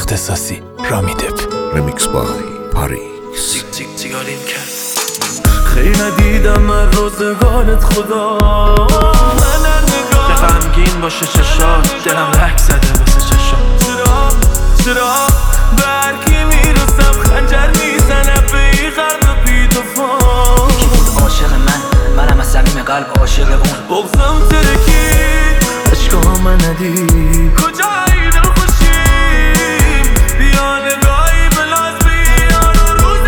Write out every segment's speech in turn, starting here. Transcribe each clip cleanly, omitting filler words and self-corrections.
اختصاصی رامیدب رمیکس بای پاریس. سیگاریم کرد خیلی ندیدم من روزگارت خدا من نگاه غمگین باشه چشات دلم لک زده مثل چشات چرا به هرکی میرسم خنجر میزنم به این قلب بی دفاع. کی بود عاشق منم از صمیم قلب عاشق اون. بغضم ترکی عشقا من ندید کجایی دل خوشیم بیا نگاهی بلاز بیان و روز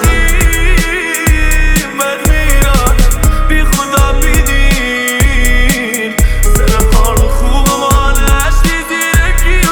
سگیم بد میران بی خدا بیدین سر حال خوب مال عشقی زیر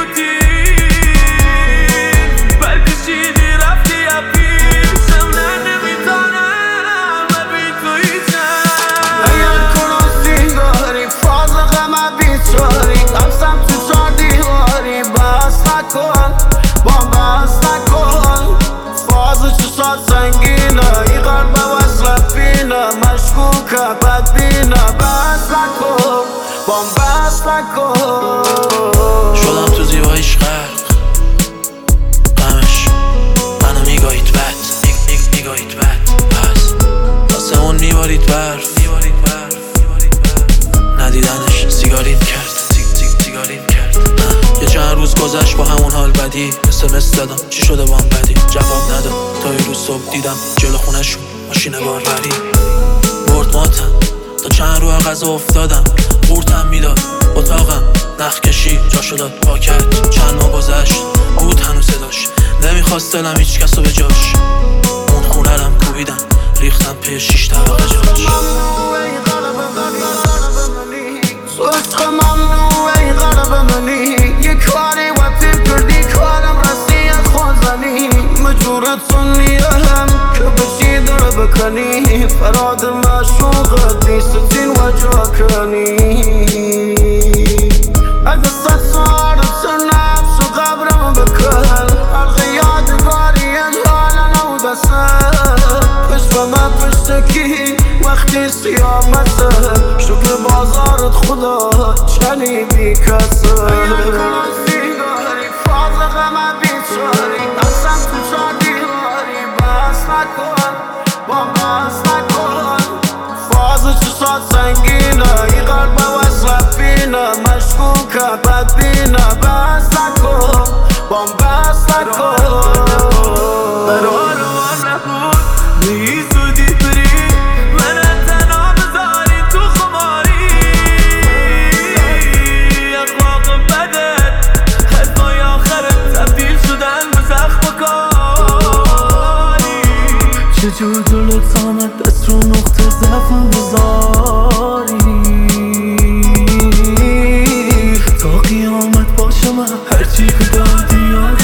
گیوتین برکشیدی رفتی یا پیشم نه نمیتانم و بی تو هیچم اگر کنم سیگاری فاز غم بیچاری قبضم تو چار دیواری بس نکن با بس نکن فاز چشات سنگینه این قلب وصل بینه مشکوکه بدبینه بس نکن با بس نکن. شدم تو زیباییش غرق غمش منو میگاهید بد میگاهید بد پس واسه اون میبارید برف ندیدنش سیگاریم کرد سیگاریم کرد یه چند روز گذشت با همون حال بدی SMS دادم چی شده با هم بدی جواب نداد تا یه روز صبح دیدم جلو خونشون ماشین باربری برد ماتم تا چند رو غذا افتادم قورتم میداد اتاقم نخ کشی جاشو داد پاکت چند ماه گذشت بود هنوز صداش نمیخواست دلم هیچ کسو به جاش اون خونه رم کوبیدم ریختم پی 6 طبقه جاش عشق ممنوع ای قلب منی یه کاری وقتی کردی کارم رسی از خوزنی مجبورتون میرم که بشی در بکنی فراد مشوقت نیستین و جا کنی اگه 100 سال سر نفس و قبرم بکن حلقه یادگاری این حالا نو دستم پشت به من پشتکی وقتی سیامته شکل بازارت خدا چنی بی کسه اگر کنم سیگاری فاز غم بیچاری اصلا تو چار دیواری بس نکن با بس نکن فاز چشات سنگینه این قلب وصل بینه مشکوکه بدبینه بس نکن با بس نکن برای من نبود نیز زودی بری من تنها بذاری تو خماری اخلاق بدت حرفای آخرت تبدیل شدن به زخم کاری چجور جلوت آمد دست رو نقطه ضعفم بذاری تا قیامت باشم هرچی که دادی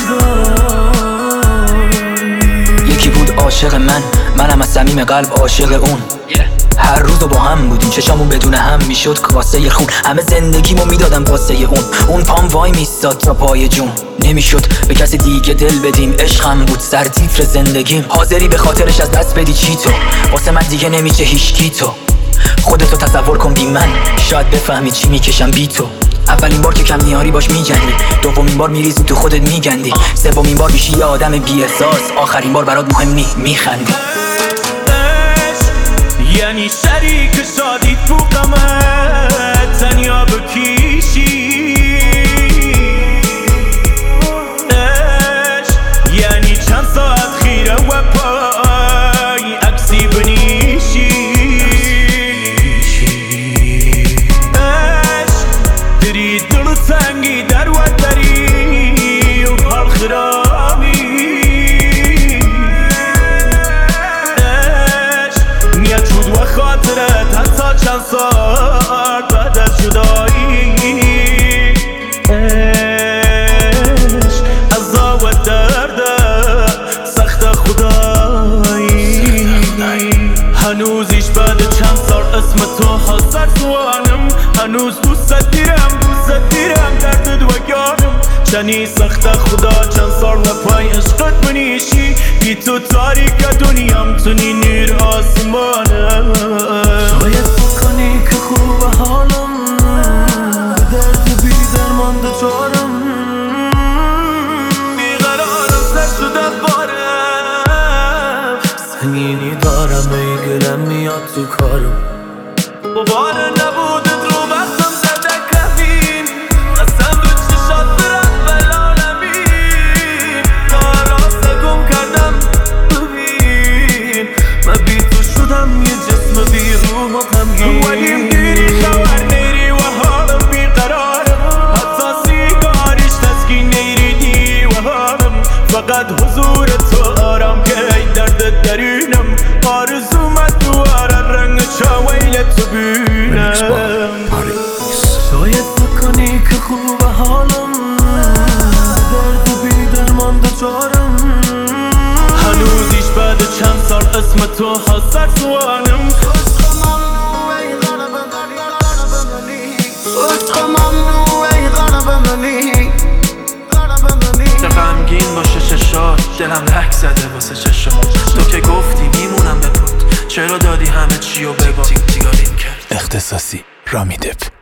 یادگاری. یکی بود عاشق منم از صمیم قلب عاشق اون. هر روز با هم بودیم چشامون بدون هم میشد کاسه خون همه زندگیمو میدادم واسه اون پام وای میستاد تا پای جون نمیشد به کسی دیگه دل بدیم عشقم بود سرتیتر زندگیم حاضری به خاطرش از دست بدی چی تو واسه من دیگه نمیشه هیچکی تو خودتو تصور کن بی من شاید بفهمی چی میکشم بی تو اولین بار که کم میاری باش میجنگی دومین بار میریزی تو خودت میگندی سومین بار میشی یه آدم بی احساس آخرین بار برات مهم میخندی یعنی شریک شادی تو غمت تنیا بکیشی یعنی چند ساعت خیره و پای عکسی بنیشی دری دل تنگی در و دری و حال خرامی و خاطرت حتی چند سال بعد از جدایی عذاب و درد سخت خدایی هنوزیش بعد چند سال اسم تو حاضر توانم هنوز دوست دیرم دردت و گانم چنی سخت خدا چند سال و پای عشقت منیشی بی تو تاریک دنیام تونی نور آسمانم شاید بکنی که خوب حالم به درد بی درمان دچارم بی سهمگینی دارم میگیرم میاد تو کارم باباره نبودت رو وقتم زده کمین قسم رو چشات برم بالعالمین ناراست گم کردم ببین من بی تو شدم یه جسم بی روح و غمگین اومدیم دیری خبر نیری و حالم بیقرارم حتی سیگاریش تسکین نیریدی و حالم فقط حضور تو آرام که ای درد درینم آرزومت دواره رنگ چاویل تو بینم شاید بکنی که خوب حالم درد بی درمان دچارم هنوزیش بعد چند سال اسم تو حاضر توانم چه غمگین باشه چشات دلم لک زده واسه چشات تو که گفتی میمونم به پات چرا دادی همه چی رو بگو تیگاریم کرد اختصاصی رامی دپ